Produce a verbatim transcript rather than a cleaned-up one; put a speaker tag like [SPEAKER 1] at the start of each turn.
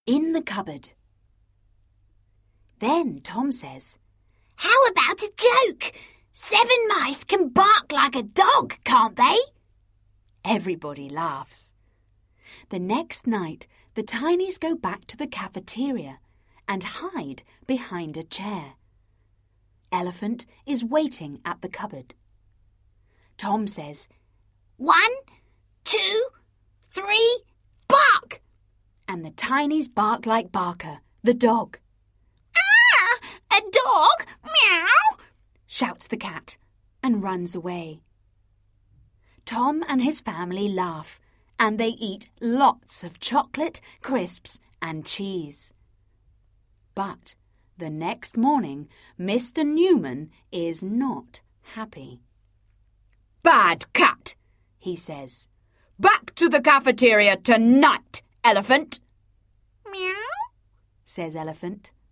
[SPEAKER 1] in the cupboard. Then Tom says,
[SPEAKER 2] "How about a joke? Seven mice can bark like a dog, can't they?"
[SPEAKER 1] Everybody laughs. The next night, the Tinies go back to the cafeteria and hide behind a chair. Elephant is waiting at the cupboard. Tom says,
[SPEAKER 2] "One, two, three, bark!"
[SPEAKER 1] And the Tinies bark like Barker, the dog.
[SPEAKER 2] "Ah, a dog? Meow!"
[SPEAKER 1] shouts the cat and runs away. Tom and his family laugh and they eat lots of chocolate, crisps and cheese. But the next morning, Mister Newman is not happy. "Bad cat," he says. "Back to the cafeteria tonight, Elephant."
[SPEAKER 2] "Meow,"
[SPEAKER 1] says Elephant.